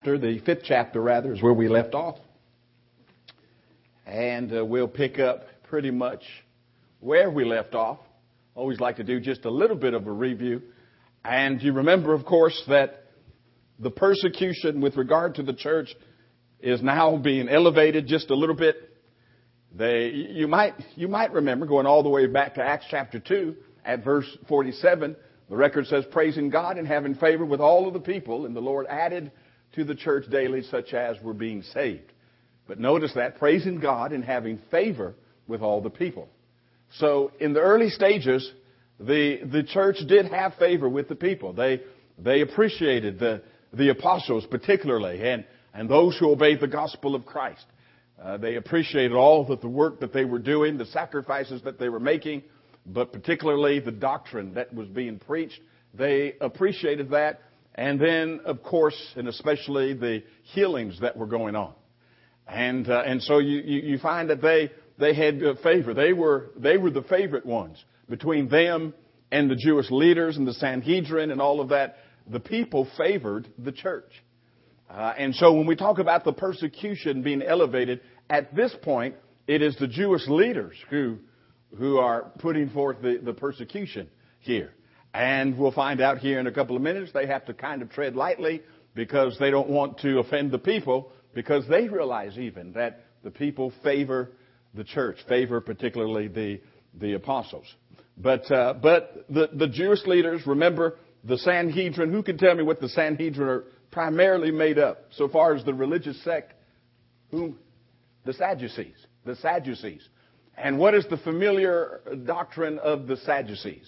The fifth chapter, rather, is where we left off. And we'll pick up pretty much where we left off. Always like to do just a little bit of a review. And you remember, of course, that the persecution with regard to the church is now being elevated just a little bit. You might remember, going all the way back to Acts chapter 2 at verse 47, the record says, praising God and having favor with all of the people, and the Lord added to the church daily such as were being saved. But notice that, praising God and having favor with all the people. So in the early stages, the church did have favor with the people. They appreciated the apostles particularly, and those who obeyed the gospel of Christ. They appreciated all of the work that they were doing, the sacrifices that they were making, but particularly the doctrine that was being preached. They appreciated that. And then, of course, and especially the healings that were going on. And so you find that they had favor. They were the favorite ones. Between them and the Jewish leaders and the Sanhedrin and all of that, the people favored the church. And so when we talk about the persecution being elevated, at this point, it is the Jewish leaders who are putting forth the persecution here. And we'll find out here in a couple of minutes, they have to kind of tread lightly because they don't want to offend the people, because they realize even that the people favor the church, favor particularly the apostles. But the Jewish leaders, remember the Sanhedrin. Who can tell me what the Sanhedrin are primarily made up so far as the religious sect? Whom? The Sadducees. The Sadducees. And what is the familiar doctrine of the Sadducees?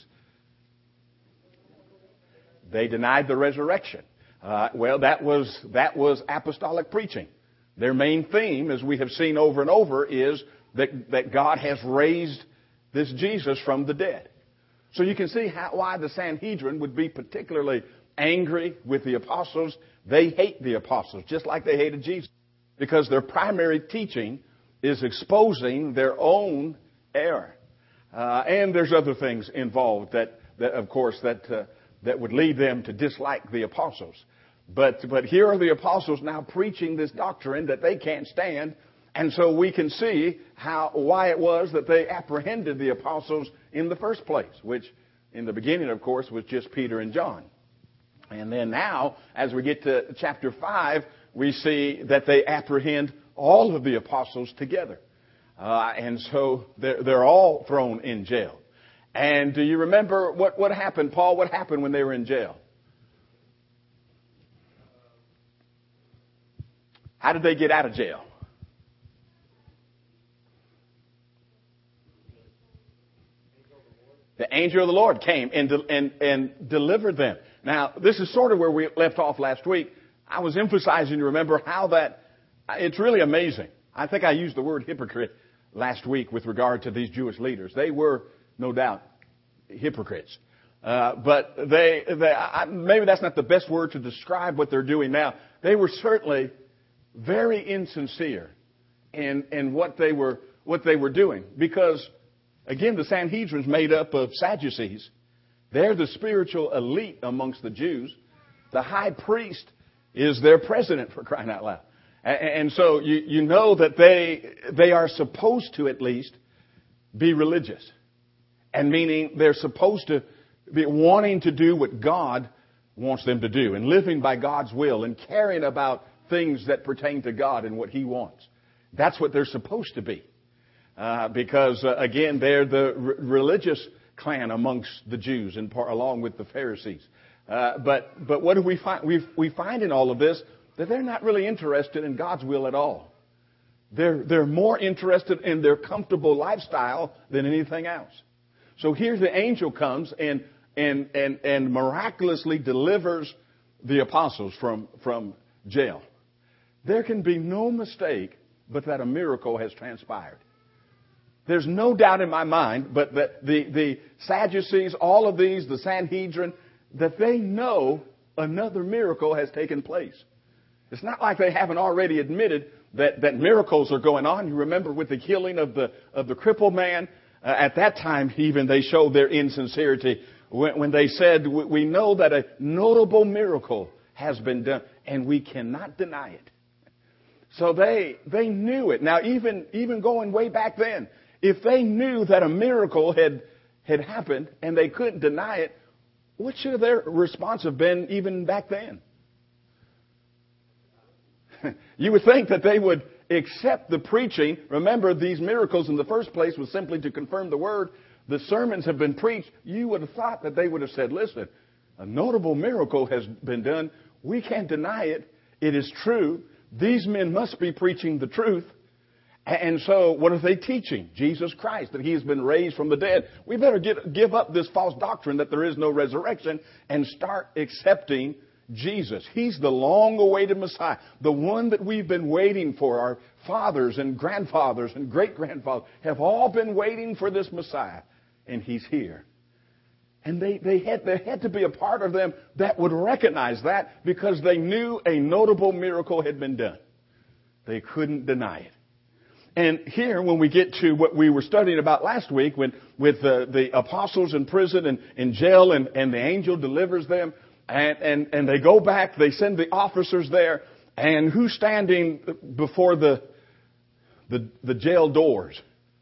They denied the resurrection. Well, that was apostolic preaching. Their main theme, as we have seen over and over, is that God has raised this Jesus from the dead. So you can see why the Sanhedrin would be particularly angry with the apostles. They hate the apostles, just like they hated Jesus, because their primary teaching is exposing their own error. And there's other things involved that of course, that would lead them to dislike the apostles. But here are the apostles now preaching this doctrine that they can't stand. And so we can see why it was that they apprehended the apostles in the first place, which in the beginning, of course, was just Peter and John. And then now, as we get to chapter 5, we see that they apprehend all of the apostles together. And so they're all thrown in jail. And do you remember what happened, Paul? What happened when they were in jail? How did they get out of jail? The angel of the Lord came and delivered them. Now, this is sort of where we left off last week. I was emphasizing, you remember, how that it's really amazing. I think I used the word hypocrite last week with regard to these Jewish leaders. They were, no doubt, hypocrites. But maybe that's not the best word to describe what they're doing now. They were certainly very insincere in what they were doing. Because, again, the Sanhedrin's made up of Sadducees. They're the spiritual elite amongst the Jews. The high priest is their president, for crying out loud. And so you know that they are supposed to at least be religious. And meaning they're supposed to be wanting to do what God wants them to do, and living by God's will, and caring about things that pertain to God and what He wants. That's what they're supposed to be. Because, again, they're the religious clan amongst the Jews, and along with the Pharisees. But what do we find? We find in all of this that they're not really interested in God's will at all. They're more interested in their comfortable lifestyle than anything else. So here the angel comes and miraculously delivers the apostles from jail. There can be no mistake but that a miracle has transpired. There's no doubt in my mind but that the Sadducees, all of these, the Sanhedrin, that they know another miracle has taken place. It's not like they haven't already admitted that miracles are going on. You remember with the healing of the crippled man, at that time even they showed their insincerity when they said, we know that a notable miracle has been done. and we cannot deny it. So they knew it. Now, even going way back then, if they knew that a miracle had happened and they couldn't deny it, what should their response have been even back then? You would think that they would accept the preaching. Remember, these miracles in the first place was simply to confirm the word. The sermons have been preached. You would have thought that they would have said, listen, a notable miracle has been done. We can't deny it. It is true. These men must be preaching the truth. And so what are they teaching? Jesus Christ, that he has been raised from the dead. We better give up this false doctrine that there is no resurrection and start accepting Jesus. He's the long-awaited Messiah, the one that we've been waiting for. Our fathers and grandfathers and great-grandfathers have all been waiting for this Messiah, and he's here. And they had to be a part of them that would recognize that because they knew a notable miracle had been done. They couldn't deny it. And here, when we get to what we were studying about last week, with the apostles in prison and in jail, and the angel delivers them, and they go back, they send the officers there, and who's standing before the jail doors?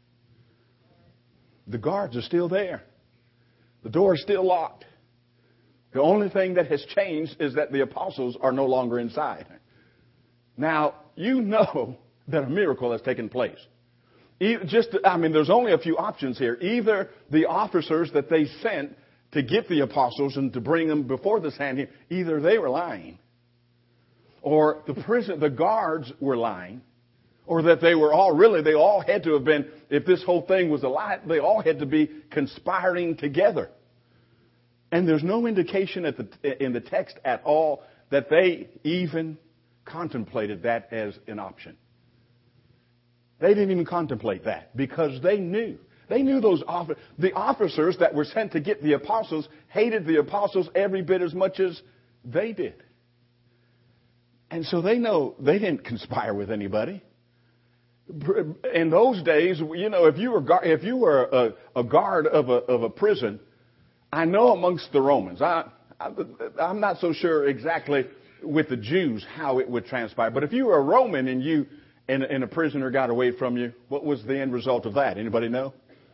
The guards are still there. The door is still locked. The only thing that has changed is that the apostles are no longer inside. Now, you know that a miracle has taken place. There's only a few options here. Either the officers that they sent to get the apostles and to bring them before the Sanhedrin, either they were lying, or the guards were lying, or that they all had to have been, if this whole thing was a lie, they all had to be conspiring together. And there's no indication in the text at all that they even contemplated that as an option. They didn't even contemplate that because they knew. They knew the officers that were sent to get the apostles hated the apostles every bit as much as they did. And so they know they didn't conspire with anybody. In those days, if you were a guard of a prison, I know amongst the Romans, I'm not so sure exactly with the Jews how it would transpire. But if you were a Roman and a prisoner got away from you, what was the end result of that? Anybody know?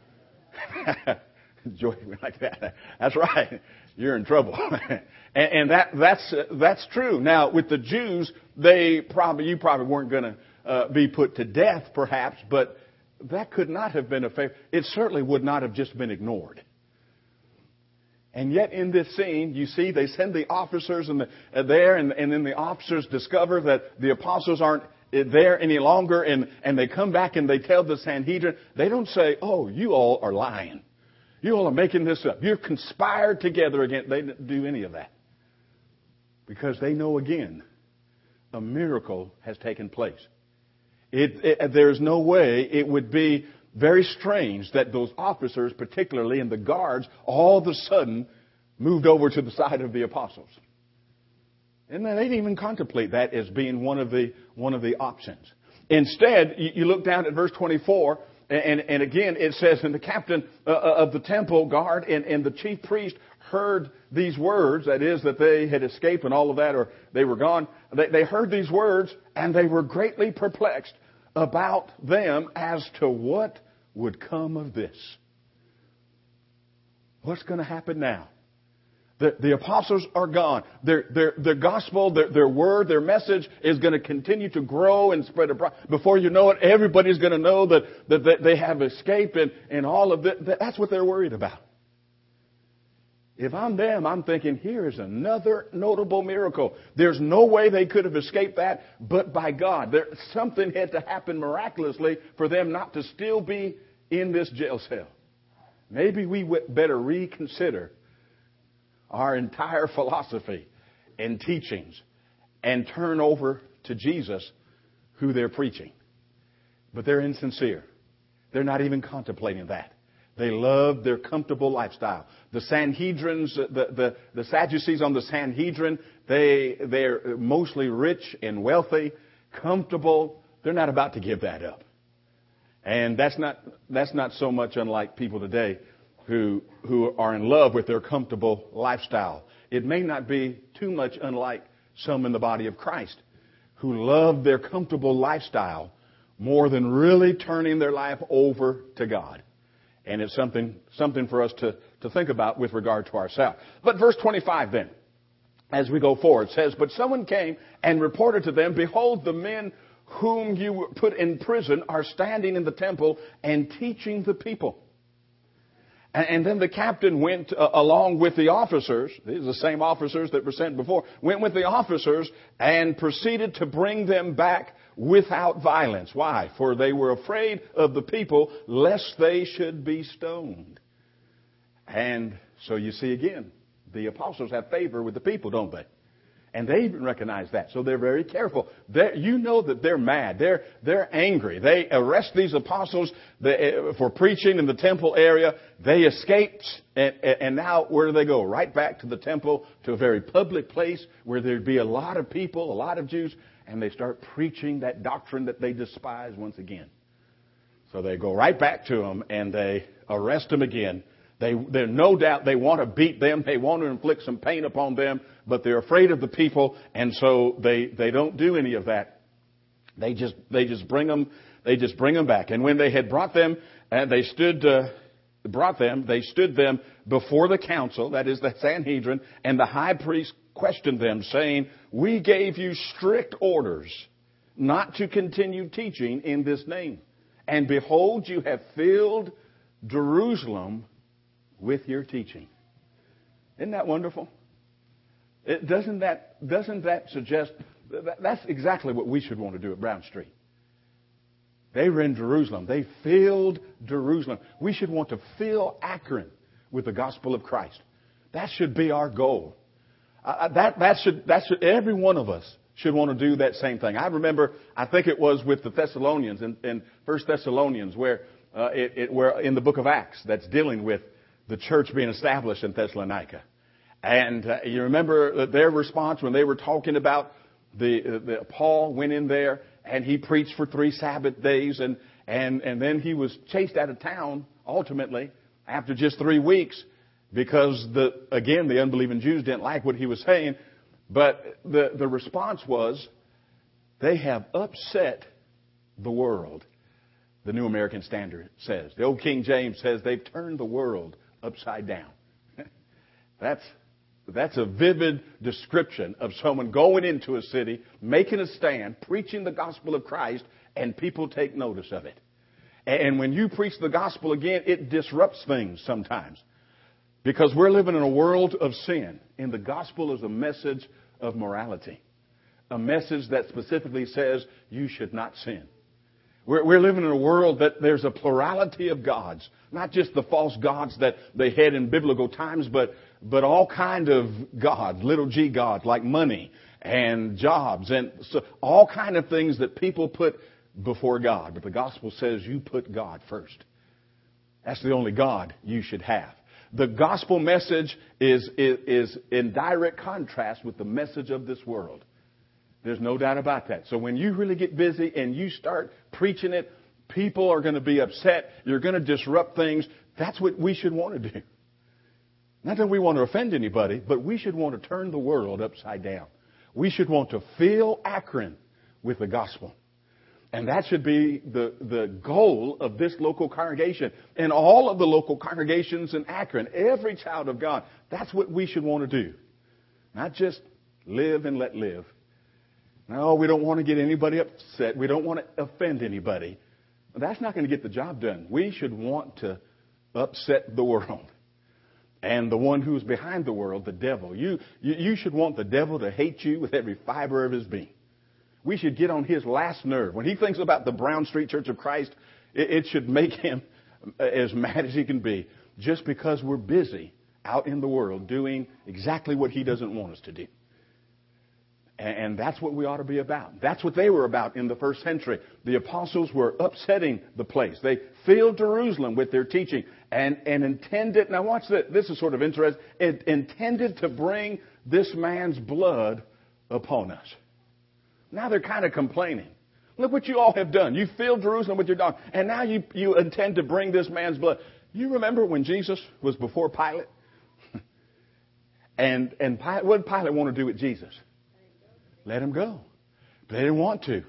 Joy like that. That's right. You're in trouble. and that's true. Now, with the Jews, you probably weren't going to be put to death, perhaps, but that could not have been a favor. It certainly would not have just been ignored. And yet in this scene, you see, they send the officers there, and then the officers discover that the apostles aren't there any longer, and they come back and they tell the Sanhedrin. They don't say, oh, you all are lying. You all are making this up. You've conspired together again. They didn't do any of that. Because they know again, a miracle has taken place. There's no way it would be very strange that those officers, particularly, and the guards, all of a sudden moved over to the side of the apostles. And they didn't even contemplate that as being one of the options. Instead, you look down at verse 24, and again it says, and the captain of the temple guard and the chief priest heard these words, that is, that they had escaped and all of that, or they were gone. They heard these words, and they were greatly perplexed about them as to what would come of this. What's going to happen now? The apostles are gone. Their gospel, their word, their message is going to continue to grow and spread abroad. Before you know it, everybody's going to know that they have escaped and all of that. That's what they're worried about. If I'm them, I'm thinking, here is another notable miracle. There's no way they could have escaped that but by God. Something had to happen miraculously for them not to still be in this jail cell. Maybe we better reconsider our entire philosophy and teachings and turn over to Jesus who they're preaching. But they're insincere. They're not even contemplating that. They love their comfortable lifestyle. The Sanhedrins, the Sadducees on the Sanhedrin, they're mostly rich and wealthy, comfortable. They're not about to give that up. And that's not so much unlike people today who are in love with their comfortable lifestyle. It may not be too much unlike some in the body of Christ who love their comfortable lifestyle more than really turning their life over to God. And it's something for us to think about with regard to ourselves. But verse 25 then, as we go forward, says, but someone came and reported to them, behold, the men whom you put in prison are standing in the temple and teaching the people. And then the captain went along with the officers, these are the same officers that were sent before, went with the officers and proceeded to bring them back without violence. Why? For they were afraid of the people, lest they should be stoned. And so you see again, the apostles have favor with the people, don't they? And they even recognize that. So they're very careful. You know that they're mad. They're angry. They arrest these apostles for preaching in the temple area. They escaped. And now where do they go? Right back to the temple, to a very public place where there'd be a lot of people, a lot of Jews. And they start preaching that doctrine that they despise once again. So they go right back to them and they arrest them again. They're no doubt they want to beat them. They want to inflict some pain upon them, but they're afraid of the people, and so they don't do any of that. They just bring them back. And when they had brought them, and they stood them before the council, that is the Sanhedrin, and the high priest questioned them, saying, we gave you strict orders not to continue teaching in this name. And behold, you have filled Jerusalem with your teaching. Isn't that wonderful? Doesn't that suggest that's exactly what we should want to do at Brown Street? They were in Jerusalem. They filled Jerusalem. We should want to fill Akron with the gospel of Christ. That should be our goal. Every one of us should want to do that same thing. I remember, I think it was with the Thessalonians in 1 Thessalonians, where in the book of Acts, that's dealing with the church being established in Thessalonica. And you remember their response when they were talking about Paul went in there and he preached for 3 Sabbath days and then he was chased out of town ultimately after just 3 weeks because the unbelieving Jews didn't like what he was saying. But the response was, they have upset the world. The New American Standard says. The old King James says they've turned the world upside down. That's a vivid description of someone going into a city, making a stand, preaching the gospel of Christ, and people take notice of it. And when you preach the gospel again, it disrupts things sometimes. Because we're living in a world of sin. And the gospel is a message of morality. A message that specifically says you should not sin. We're living in a world that there's a plurality of gods. Not just the false gods that they had in biblical times, but all kind of gods, little g gods, like money and jobs and so all kind of things that people put before God. But the gospel says you put God first. That's the only God you should have. The gospel message is in direct contrast with the message of this world. There's no doubt about that. So when you really get busy and you start preaching it, people are going to be upset. You're going to disrupt things. That's what we should want to do. Not that we want to offend anybody, but we should want to turn the world upside down. We should want to fill Akron with the gospel. And that should be the goal of this local congregation and all of the local congregations in Akron. Every child of God, that's what we should want to do. Not just live and let live. No, we don't want to get anybody upset. We don't want to offend anybody. That's not going to get the job done. We should want to upset the world. And the one who's behind the world, the devil. You should want the devil to hate you with every fiber of his being. We should get on his last nerve. When he thinks about the Brown Street Church of Christ, it should make him as mad as he can be. Just because we're busy out in the world doing exactly what he doesn't want us to do. And that's what we ought to be about. That's what they were about in the first century. The apostles were upsetting the place. They filled Jerusalem with their teaching and intended, now watch this, this is sort of interesting, it intended to bring this man's blood upon us. Now they're kind of complaining. Look what you all have done. You filled Jerusalem with your dog, and now you intend to bring this man's blood. You remember when Jesus was before Pilate? And Pilate, what did Pilate want to do with Jesus? let him go. But they didn't want to.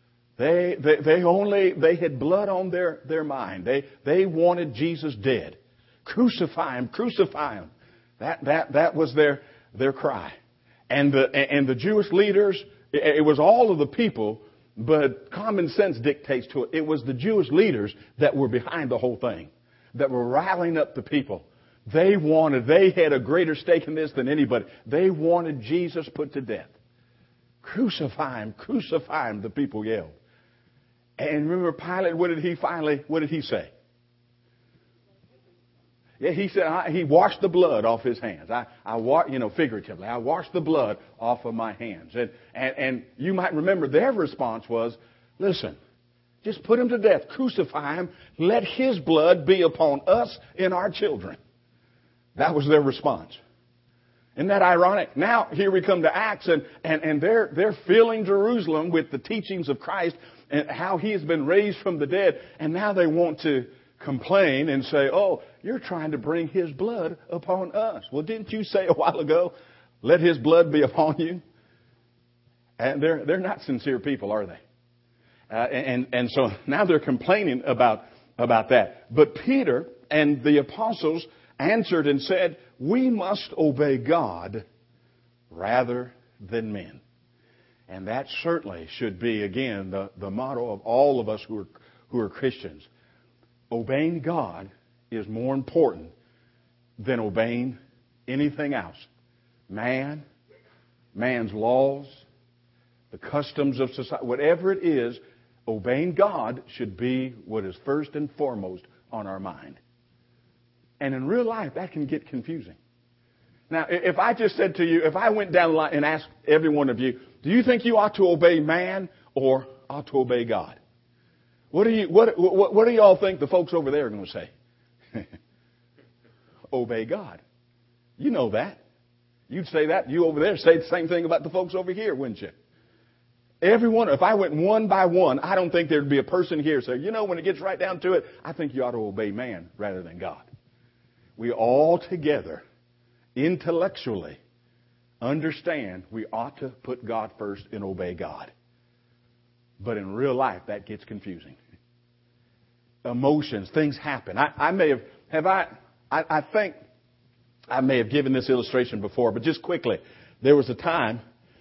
They had blood on their mind. They wanted Jesus dead. Crucify him, crucify him. That was their cry. And the Jewish leaders, it was all of the people, but common sense dictates to it. It was the Jewish leaders that were behind the whole thing, that were rallying up the people. They had a greater stake in this than anybody. They wanted Jesus put to death. Crucify him, the people yelled. And remember Pilate, what did he say? Yeah, he said, he washed the blood off his hands. Figuratively, I washed the blood off of my hands. And you might remember their response was, listen, just put him to death, crucify him, let his blood be upon us and our children. That was their response. Isn't that ironic? Now, here we come to Acts, and they're filling Jerusalem with the teachings of Christ and how he has been raised from the dead. And now they want to complain and say, oh, you're trying to bring his blood upon us. Well, didn't you say a while ago, let his blood be upon you? And they're not sincere people, are they? And so now they're complaining about that. But Peter and the apostles answered and said, we must obey God rather than men. And that certainly should be, again, the motto of all of us who are Christians. Obeying God is more important than obeying anything else. Man's laws, the customs of society, whatever it is, obeying God should be what is first and foremost on our mind. And in real life, that can get confusing. Now, if I just said to you, if I went down the line and asked every one of you, do you think you ought to obey man or ought to obey God? What do you all think the folks over there are going to say? Obey God. You know that. You'd say that. You over there say the same thing about the folks over here, wouldn't you? Everyone, if I went one by one, I don't think there'd be a person here say, when it gets right down to it, I think you ought to obey man rather than God. We all together, intellectually, understand we ought to put God first and obey God. But in real life, that gets confusing. Emotions, things happen. I think I may have given this illustration before, but just quickly, there was a time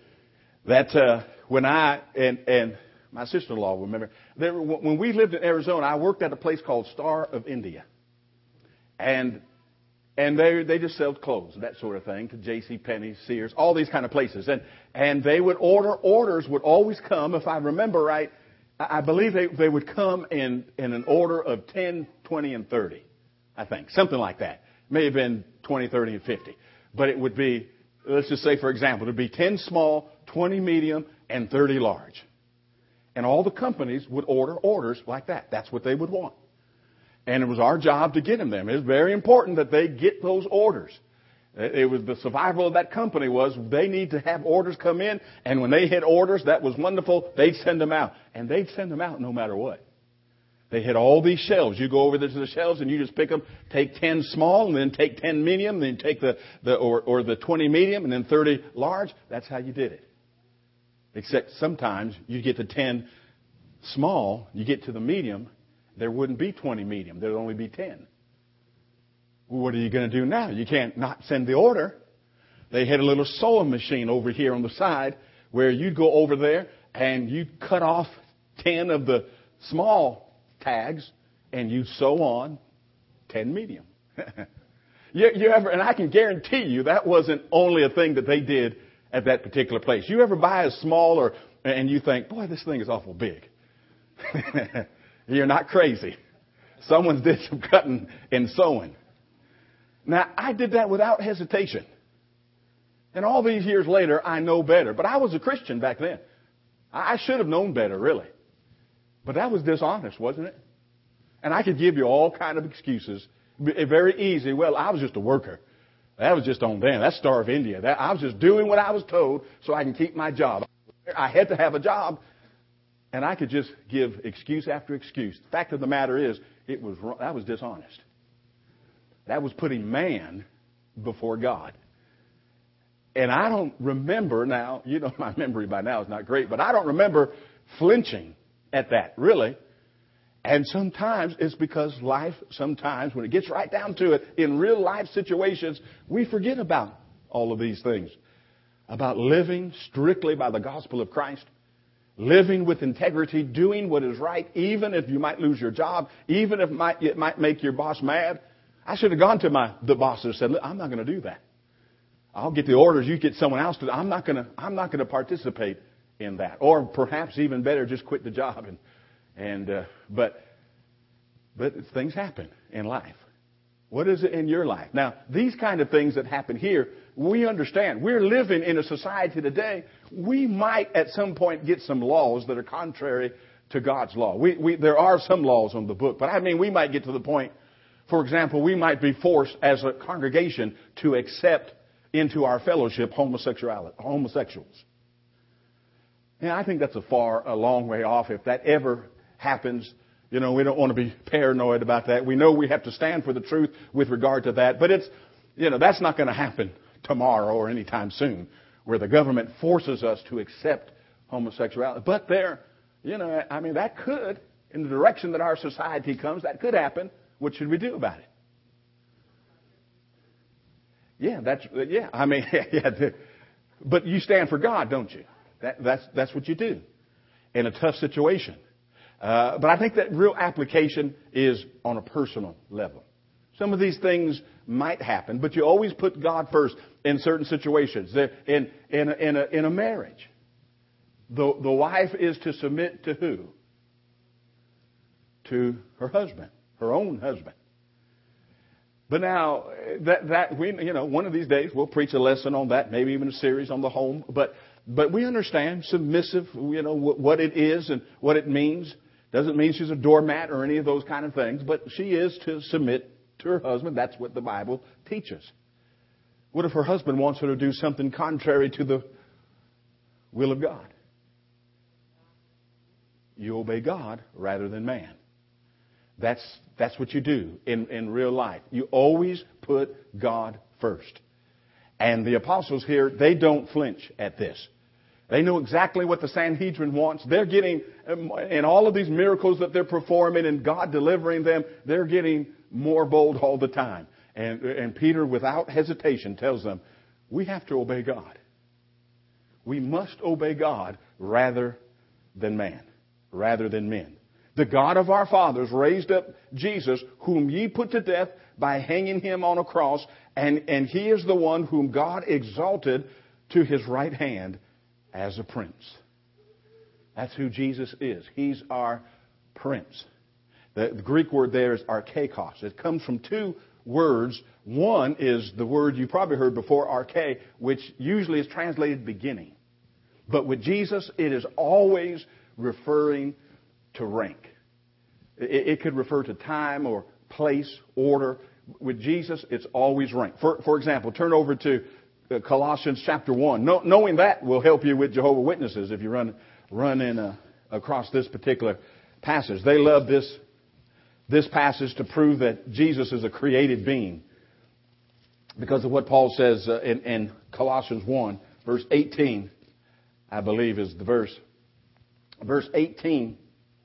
that when I and my sister-in-law, remember, when we lived in Arizona, I worked at a place called Star of India. And they just sell clothes, that sort of thing, to JCPenney, Sears, all these kind of places. And they would orders would always come, if I remember right, I believe they would come in an order of 10, 20, and 30, I think. Something like that. May have been 20, 30, and 50. But it would be, let's just say, for example, it would be 10 small, 20 medium, and 30 large. And all the companies would order orders like that. That's what they would want. And it was our job to get them. It was very important that they get those orders. It was the survival of that company was they need to have orders come in. And when they had orders, that was wonderful. They'd send them out. And they'd send them out no matter what. They had all these shelves. You go over there to the shelves and you just pick them. Take 10 small and then take 10 medium. Then take the 20 medium and then 30 large. That's how you did it. Except sometimes you get the 10 small, you get to the medium, there wouldn't be 20 medium. There'd only be 10. Well, what are you going to do now? You can't not send the order. They had a little sewing machine over here on the side where you'd go over there and you'd cut off 10 of the small tags and you'd sew on 10 medium. And I can guarantee you that wasn't only a thing that they did at that particular place. You ever buy a small and you think, boy, this thing is awful big. You're not crazy. Someone did some cutting and sewing. Now, I did that without hesitation. And all these years later, I know better. But I was a Christian back then. I should have known better, really. But that was dishonest, wasn't it? And I could give you all kind of excuses. Very easy. Well, I was just a worker. That was just on them. That's Star of India. I was just doing what I was told so I can keep my job. I had to have a job. And I could just give excuse after excuse. The fact of the matter is, that was dishonest. That was putting man before God. And I don't remember now, you know, my memory by now is not great, but I don't remember flinching at that, really. And sometimes it's because life, sometimes when it gets right down to it, in real life situations, we forget about all of these things. About living strictly by the gospel of Christ. Living with integrity, doing what is right, even if you might lose your job, even if it might make your boss mad. I should have gone to the boss and said, look, I'm not going to do that. I'll get the orders. You get someone else to. I'm not going to participate in that. Or perhaps even better, just quit the job. But things happen in life. What is it in your life? Now, these kind of things that happen here, we understand. We're living in a society today. We might at some point get some laws that are contrary to God's law. There are some laws on the book, but I mean, we might get to the point. For example, we might be forced as a congregation to accept into our fellowship homosexuals. Yeah, I think that's a long way off. If that ever happens, you know, we don't want to be paranoid about that. We know we have to stand for the truth with regard to that. But it's, you know, that's not going to happen tomorrow or anytime soon, where the government forces us to accept homosexuality. But there, you know, I mean, that could, in the direction that our society comes, that could happen. What should we do about it? Yeah, I mean, but you stand for God, don't you? That's what you do in a tough situation. But I think that real application is on a personal level. Some of these things might happen, but you always put God first in certain situations. In a marriage, the wife is to submit to who? To her husband, her own husband. But now that we, you know, one of these days we'll preach a lesson on that, maybe even a series on the home. But we understand submissive, you know, what it is and what it means. Doesn't mean she's a doormat or any of those kind of things, but she is to submit to her husband. That's what the Bible teaches. What if her husband wants her to do something contrary to the will of God? You obey God rather than man. That's what you do in real life. You always put God first. And the apostles here, they don't flinch at this. They know exactly what the Sanhedrin wants. They're getting, in all of these miracles that they're performing and God delivering them, they're getting more bold all the time. And Peter, without hesitation, tells them, we have to obey God. We must obey God rather than man, rather than men. The God of our fathers raised up Jesus, whom ye put to death by hanging him on a cross, and he is the one whom God exalted to his right hand as a prince. That's who Jesus is. He's our prince. The Greek word there is archekos. It comes from two words. One is the word you probably heard before, arche, which usually is translated beginning. But with Jesus, it is always referring to rank. It could refer to time or place, order. With Jesus, it's always rank. For example, turn over to Colossians chapter 1. Knowing that will help you with Jehovah's Witnesses if you run in across this particular passage. They love this passage to prove that Jesus is a created being. Because of what Paul says in Colossians 1, verse 18, I believe is the verse. Verse 18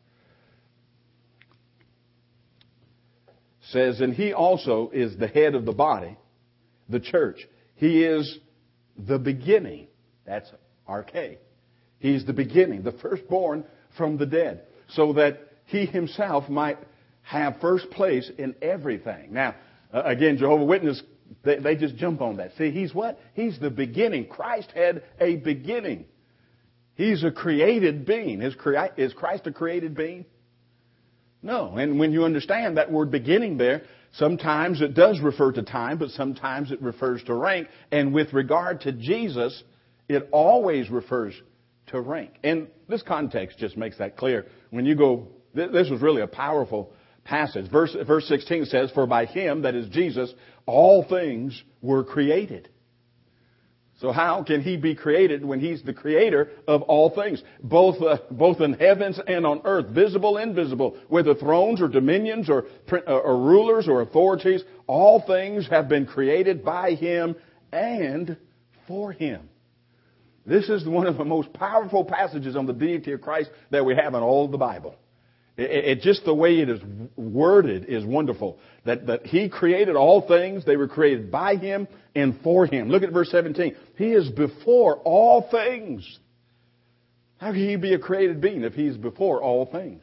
says, and he also is the head of the body, the church. He is the beginning. That's arche. He's the beginning, the firstborn from the dead, so that he himself might have first place in everything. Now, again, Jehovah's Witnesses, they just jump on that. See, he's what? He's the beginning. Christ had a beginning. He's a created being. Is Christ a created being? No. And when you understand that word beginning there, sometimes it does refer to time, but sometimes it refers to rank. And with regard to Jesus, it always refers to rank. And this context just makes that clear. When you go, this was really a powerful passage. Verse 16 says, for by him, that is Jesus, all things were created. So how can he be created when he's the creator of all things, both in heavens and on earth, visible and invisible, whether thrones or dominions or rulers or authorities, all things have been created by him and for Him. This is one of the most powerful passages on the deity of Christ that we have in all of the Bible. It just the way it is worded is wonderful. That He created all things. They were created by Him and for Him. Look at verse 17. He is before all things. How can He be a created being if He's before all things?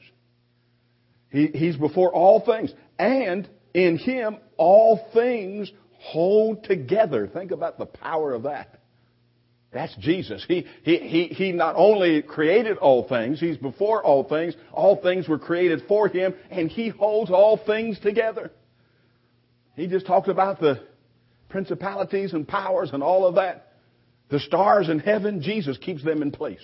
He's before all things. And in Him, all things hold together. Think about the power of that. That's Jesus. He not only created all things, He's before all things. All things were created for Him, and He holds all things together. He just talked about the principalities and powers and all of that. The stars in heaven, Jesus keeps them in place.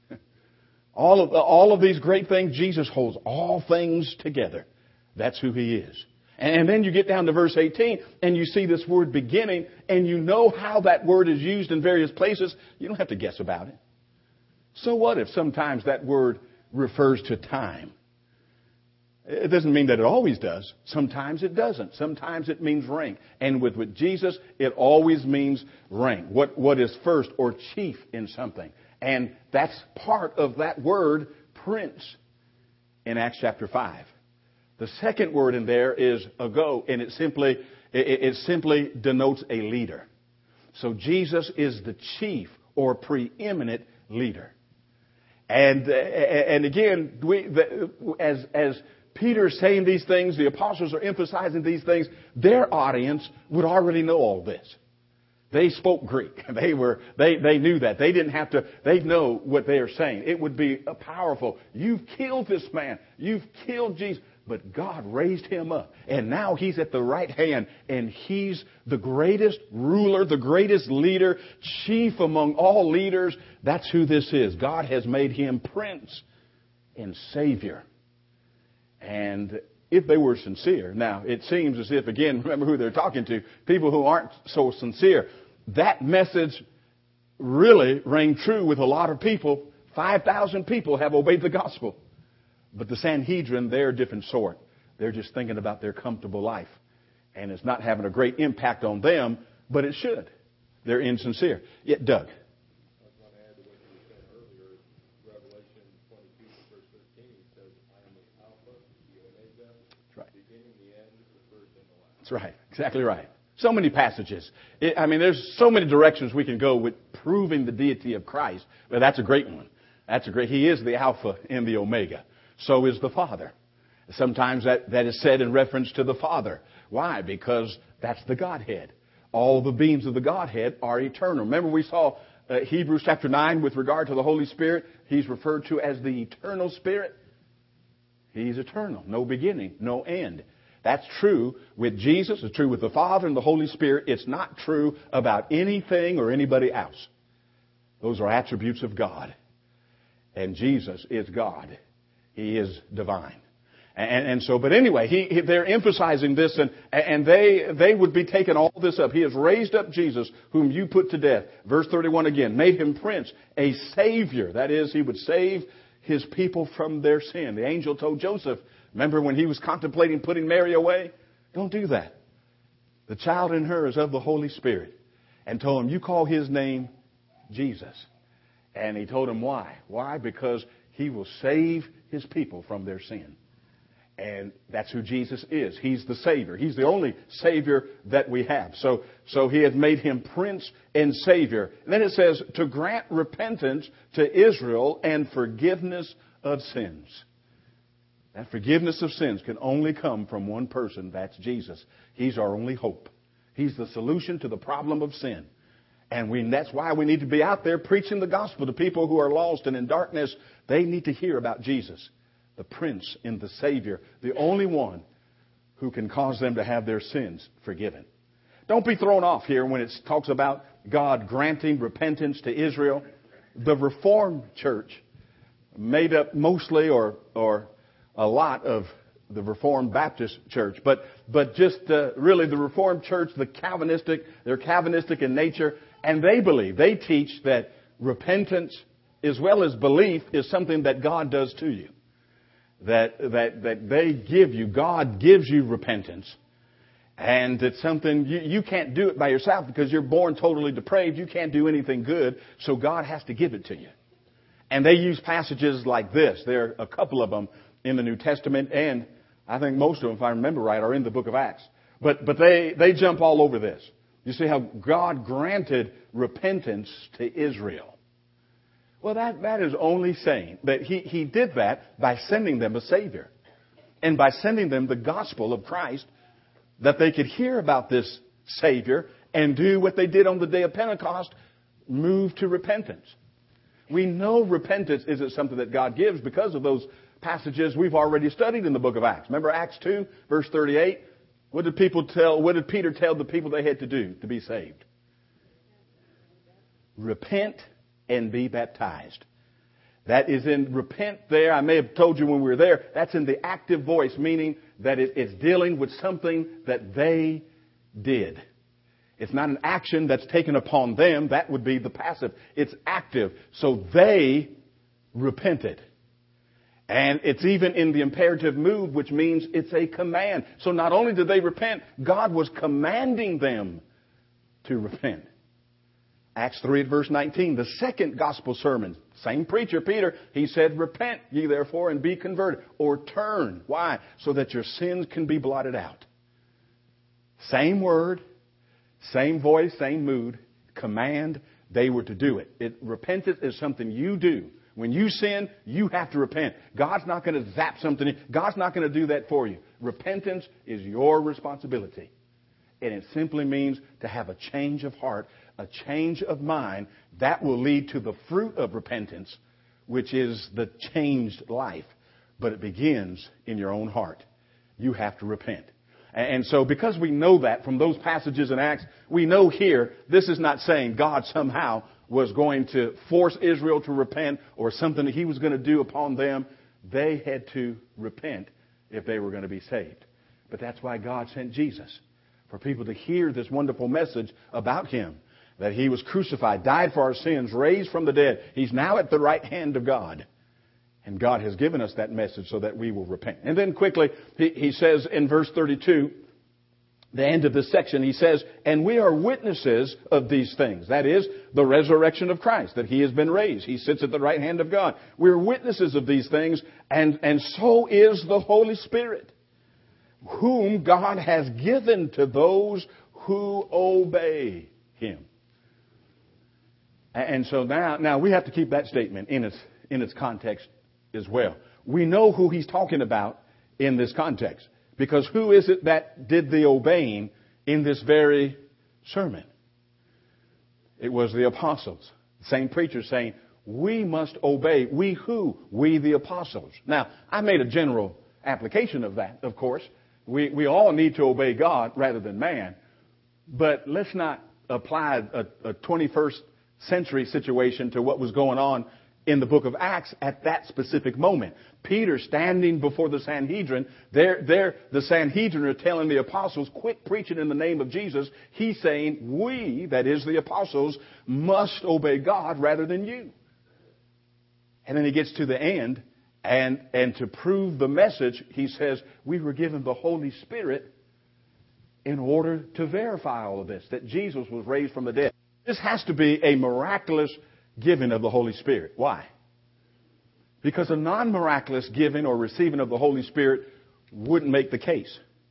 All of these great things, Jesus holds all things together. That's who He is. And then you get down to verse 18 and you see this word beginning, and you know how that word is used in various places. You don't have to guess about it. So what if sometimes that word refers to time? It doesn't mean that it always does. Sometimes it doesn't. Sometimes it means rank. And with Jesus, it always means rank. What is first or chief in something. And that's part of that word, prince, in Acts chapter 5. The second word in there is ago, and it simply denotes a leader. So Jesus is the chief or preeminent leader. And again, as Peter's saying these things, the apostles are emphasizing these things, their audience would already know all this. They spoke Greek. They knew that. They didn't have to, they know what they are saying. It would be powerful. You've killed this man. You've killed Jesus. But God raised Him up. And now He's at the right hand. And He's the greatest ruler, the greatest leader, chief among all leaders. That's who this is. God has made Him Prince and Savior. And if they were sincere, now it seems as if, again, remember who they're talking to, people who aren't so sincere. That message really rang true with a lot of people. 5,000 people have obeyed the gospel. But the Sanhedrin, they're a different sort. They're just thinking about their comfortable life. And it's not having a great impact on them, but it should. They're insincere. Yet, Doug. I was going to add to what you said earlier. Revelation 22, verse 13 says, I am the Alpha, the Omega, That's right. the beginning, the end, the first and the last. That's right. Exactly right. So many passages. There's so many directions we can go with proving the deity of Christ. But that's a great one. He is the Alpha and the Omega. So is the Father. Sometimes that is said in reference to the Father. Why? Because that's the Godhead. All the beings of the Godhead are eternal. Remember we saw Hebrews chapter 9 with regard to the Holy Spirit. He's referred to as the eternal Spirit. He's eternal. No beginning, no end. That's true with Jesus. It's true with the Father and the Holy Spirit. It's not true about anything or anybody else. Those are attributes of God. And Jesus is God. He is divine. And so, but anyway, they're emphasizing this, and they would be taking all this up. He has raised up Jesus, whom you put to death. Verse 31 again, made Him Prince, a Savior. That is, He would save His people from their sin. The angel told Joseph, remember when he was contemplating putting Mary away? Don't do that. The child in her is of the Holy Spirit. And told him, you call His name Jesus. And He told him why. Why? Because He will save His people from their sin. And that's who Jesus is. He's the Savior. He's the only Savior that we have. So He has made Him Prince and Savior. And then it says, to grant repentance to Israel and forgiveness of sins. That forgiveness of sins can only come from one person. That's Jesus. He's our only hope. He's the solution to the problem of sin. And that's why we need to be out there preaching the gospel to people who are lost and in darkness. They need to hear about Jesus, the Prince and the Savior, the only one who can cause them to have their sins forgiven. Don't be thrown off here when it talks about God granting repentance to Israel. The Reformed Church, made up mostly or a lot of the Reformed Baptist Church, but just really the Reformed Church, they're Calvinistic in nature, and they teach that repentance as well as belief is something that God does to you. That they give you, God gives you repentance. And it's something you can't do it by yourself because you're born totally depraved. You can't do anything good. So God has to give it to you. And they use passages like this. There are a couple of them in the New Testament, and I think most of them, if I remember right, are in the book of Acts. But they jump all over this. You see how God granted repentance to Israel. Well, that is only saying that He did that by sending them a Savior. And by sending them the gospel of Christ, that they could hear about this Savior and do what they did on the day of Pentecost, move to repentance. We know repentance isn't something that God gives because of those passages we've already studied in the book of Acts. Remember Acts 2, verse 38? What did Peter tell the people they had to do to be saved? Repent and be baptized. That is in repent there. I may have told you when we were there. That's in the active voice, meaning that it's dealing with something that they did. It's not an action that's taken upon them. That would be the passive. It's active. So they repented. And it's even in the imperative mood, which means it's a command. So not only did they repent, God was commanding them to repent. Acts 3 verse 19, the second gospel sermon. Same preacher, Peter, he said, repent ye therefore and be converted. Or turn. Why? So that your sins can be blotted out. Same word, same voice, same mood, command, they were to do it. Repentance is something you do. When you sin, you have to repent. God's not going to zap something in. God's not going to do that for you. Repentance is your responsibility. And it simply means to have a change of heart, a change of mind. That will lead to the fruit of repentance, which is the changed life. But it begins in your own heart. You have to repent. And so because we know that from those passages in Acts, we know here, this is not saying God somehow was going to force Israel to repent or something that He was going to do upon them. They had to repent if they were going to be saved. But that's why God sent Jesus, for people to hear this wonderful message about Him, that He was crucified, died for our sins, raised from the dead. He's now at the right hand of God. And God has given us that message so that we will repent. And then quickly, he says in verse 32, the end of this section, he says, and we are witnesses of these things. That is, the resurrection of Christ, that He has been raised. He sits at the right hand of God. We're witnesses of these things, and so is the Holy Spirit, whom God has given to those who obey Him. And so now we have to keep that statement in its context as well. We know who he's talking about in this context. Because who is it that did the obeying in this very sermon? It was the apostles. The same preacher saying, we must obey. We who? We the apostles. Now, I made a general application of that, of course. We all need to obey God rather than man. But let's not apply a 21st century situation to what was going on in the book of Acts at that specific moment. Peter standing before the Sanhedrin, the Sanhedrin are telling the apostles, quit preaching in the name of Jesus. He's saying, we, that is the apostles, must obey God rather than you. And then he gets to the end, and to prove the message, he says, we were given the Holy Spirit in order to verify all of this, that Jesus was raised from the dead. This has to be a miraculous giving of the Holy Spirit. Why? Because a non-miraculous giving or receiving of the Holy Spirit wouldn't make the case.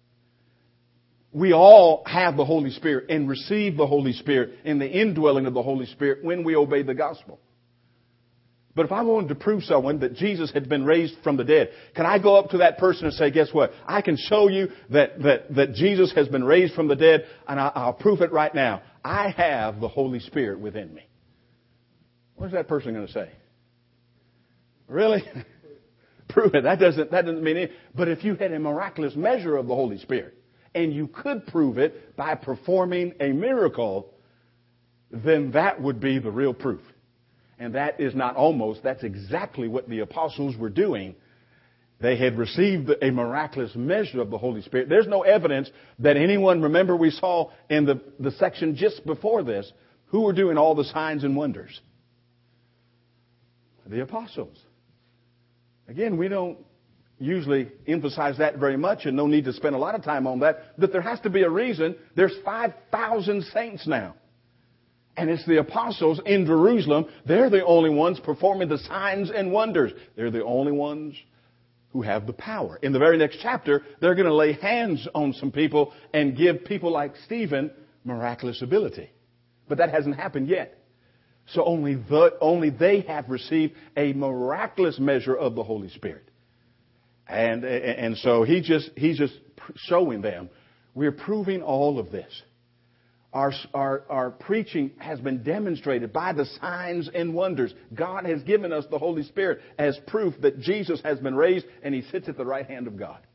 We all have the Holy Spirit and receive the Holy Spirit in the indwelling of the Holy Spirit when we obey the gospel. But if I wanted to prove someone that Jesus had been raised from the dead, can I go up to that person and say, guess what? I can show you that Jesus has been raised from the dead, and I'll prove it right now. I have the Holy Spirit within me. What is that person going to say? Really? Prove it. That doesn't mean anything. But if you had a miraculous measure of the Holy Spirit, and you could prove it by performing a miracle, then that would be the real proof. And that is not almost, that's exactly what the apostles were doing. They had received a miraculous measure of the Holy Spirit. There's no evidence that anyone, remember we saw in the section just before this, who were doing all the signs and wonders? The apostles. Again, usually emphasize that very much, and no need to spend a lot of time on that, that there has to be a reason. There's 5,000 saints now. And it's the apostles in Jerusalem. They're the only ones performing the signs and wonders. They're the only ones who have the power. In the very next chapter, they're going to lay hands on some people and give people like Stephen miraculous ability. But that hasn't happened yet. So only they have received a miraculous measure of the Holy Spirit. And so he's just showing them, we're proving all of this. Our preaching has been demonstrated by the signs and wonders. God has given us the Holy Spirit as proof that Jesus has been raised and He sits at the right hand of God.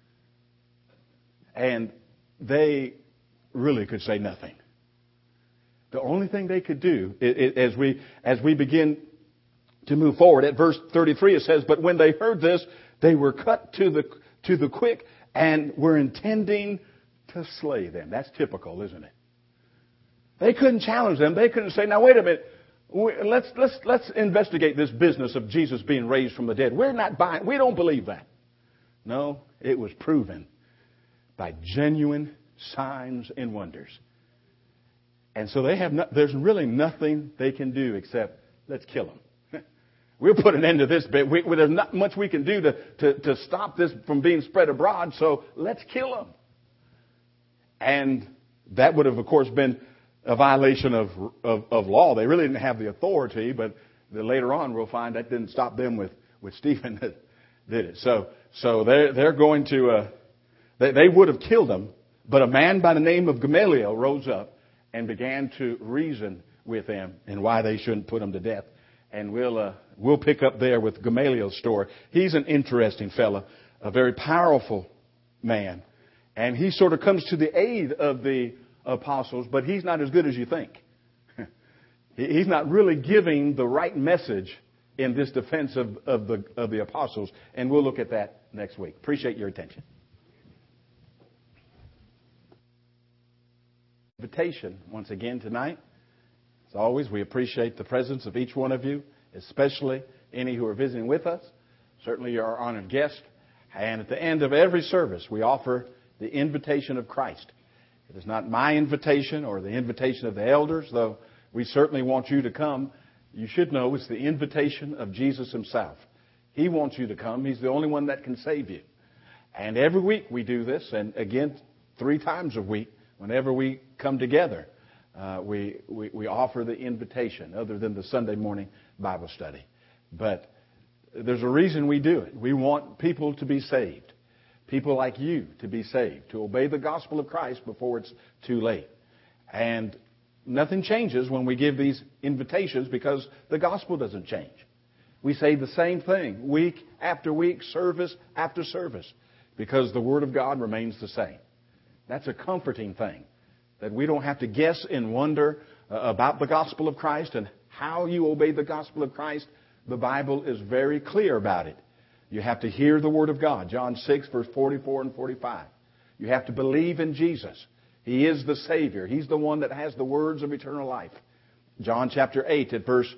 And they really could say nothing. The only thing they could do, as we begin to move forward, at verse 33 it says, but when they heard this, they were cut to the quick and were intending to slay them. That's typical, isn't it? They couldn't challenge them. They couldn't say, now wait a minute, let's investigate this business of Jesus being raised from the dead. We're not buying, we don't believe that. No, it was proven by genuine signs and wonders. And so there's really nothing they can do except, let's kill them. We'll put an end to this bit. There's not much we can do to stop this from being spread abroad, so let's kill them. And that would have, of course, been a violation of law. They really didn't have the authority, but later on we'll find that didn't stop them with Stephen that did it. So they're going to, they would have killed them, but a man by the name of Gamaliel rose up and began to reason with them and why they shouldn't put them to death. And we'll pick up there with Gamaliel's story. He's an interesting fellow, a very powerful man. And he sort of comes to the aid of the apostles, but he's not as good as you think. He's not really giving the right message in this defense of the apostles. And we'll look at that next week. Appreciate your attention. Invitation once again tonight. As always, we appreciate the presence of each one of you, especially any who are visiting with us. Certainly you're our honored guest. And at the end of every service, we offer the invitation of Christ. It is not my invitation or the invitation of the elders, though we certainly want you to come. You should know it's the invitation of Jesus Himself. He wants you to come. He's the only one that can save you. And every week we do this, and again, 3 times a week, whenever we come together, we offer the invitation, other than the Sunday morning Bible study. But there's a reason we do it. We want people to be saved. People like you to be saved, to obey the gospel of Christ before it's too late. And nothing changes when we give these invitations because the gospel doesn't change. We say the same thing week after week, service after service, because the Word of God remains the same. That's a comforting thing, that we don't have to guess and wonder about the gospel of Christ and how you obey the gospel of Christ. The Bible is very clear about it. You have to hear the Word of God. John 6, verse 44 and 45. You have to believe in Jesus. He is the Savior. He's the one that has the words of eternal life. John chapter 8 at verse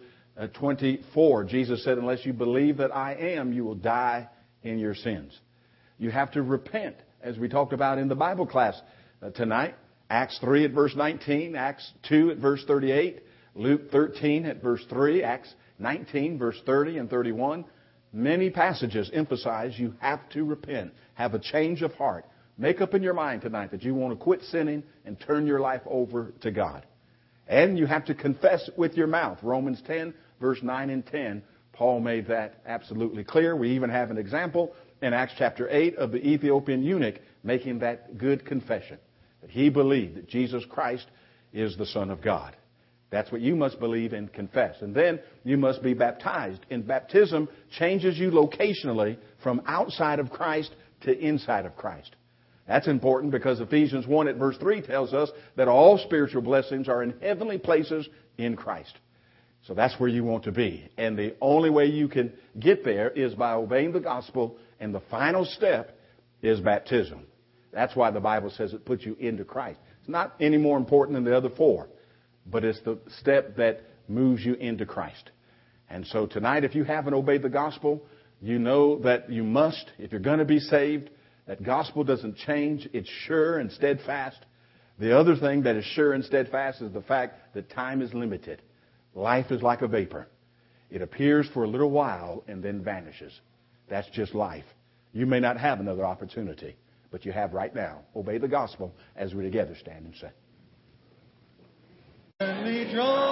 24, Jesus said, unless you believe that I am, you will die in your sins. You have to repent, as we talked about in the Bible class tonight. Acts 3 at verse 19, Acts 2 at verse 38, Luke 13 at verse 3, Acts 19 verse 30 and 31. Many passages emphasize you have to repent, have a change of heart. Make up in your mind tonight that you want to quit sinning and turn your life over to God. And you have to confess with your mouth. Romans 10, verse 9 and 10, Paul made that absolutely clear. We even have an example in Acts chapter 8 of the Ethiopian eunuch making that good confession, that he believed that Jesus Christ is the Son of God. That's what you must believe and confess. And then you must be baptized. And baptism changes you locationally from outside of Christ to inside of Christ. That's important because Ephesians 1 at verse 3 tells us that all spiritual blessings are in heavenly places in Christ. So that's where you want to be. And the only way you can get there is by obeying the gospel. And the final step is baptism. That's why the Bible says it puts you into Christ. It's not any more important than the other 4. But it's the step that moves you into Christ. And so tonight, if you haven't obeyed the gospel, You know that you must, if you're going to be saved, that gospel doesn't change. It's sure and steadfast. The other thing that is sure and steadfast is the fact that time is limited. Life is like a vapor. It appears for a little while and then vanishes. That's just life. You may not have another opportunity, but you have right now. Obey the gospel as we together stand and sing.